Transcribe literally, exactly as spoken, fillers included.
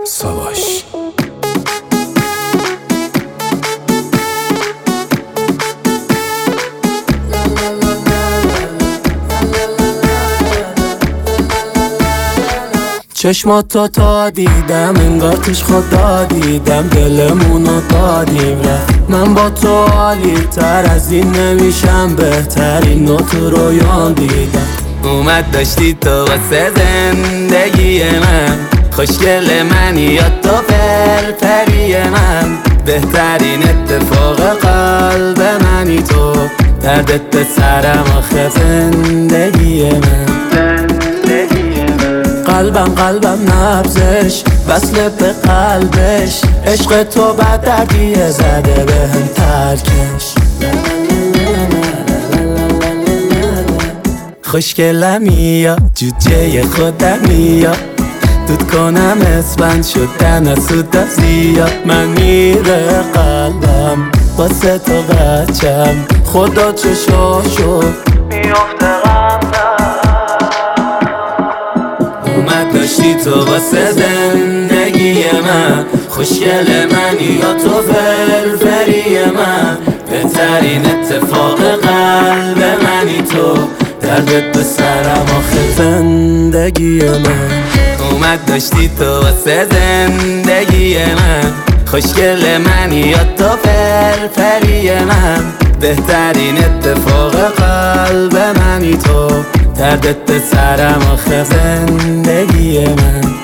ساواش. چشماتو تا دیدم انگار توش خدا دیدم، دلمونو دادیم رفت. من با تو عالی تر از این نمیشم، بهترین نو تو رویان دیدم. اومد داشتی تو واسه زندگی من، خوشگل منی یا تو فلفلی من، بهترین اتفاق قلب منی تو، دردت به سرم آخه زندگی من. قلبم قلبم نبزش وصل به قلبش، عشق تو بد دردیه زده به هم ترکش. خوشگلمی یا جوجه خودمی یا دود کنم اسفند شدن از سود زیاد. من میره قلبم واسه تو بچم، خدا چشاشو میفته غمزم. اومد داشتی تو واسه زندگی من، خوشگل منی یا تو فلفلی من، بهترین اتفاق قلب منی تو، دردت به سرم آخه زندگی من. اومد داشتی تو واسه زندگی من، خوشگل منی یا تو فلفلی من، بهترین اتفاق قلب منی تو، دردت به سرم آخه زندگی من.